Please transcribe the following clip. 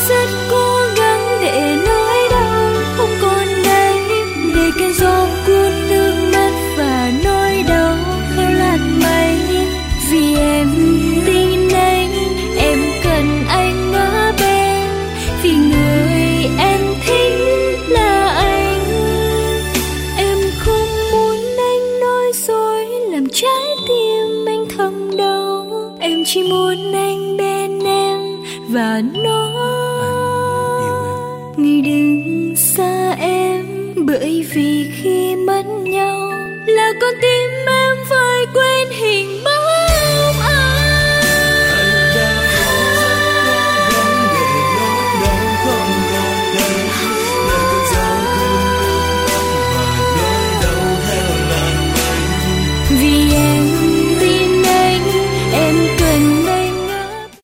rất cố gắng để nói đau không còn đây, để cơn gió cuốn nước mắt và nỗi đau theo làn mây. Vì em tin anh, em cần anh ở bên, vì người em thích là anh. Em không muốn anh nói dối làm trái tim anh thầm đau, em chỉ muốn anh bên em và nói người đừng xa em, bởi vì khi mất nhau là con tim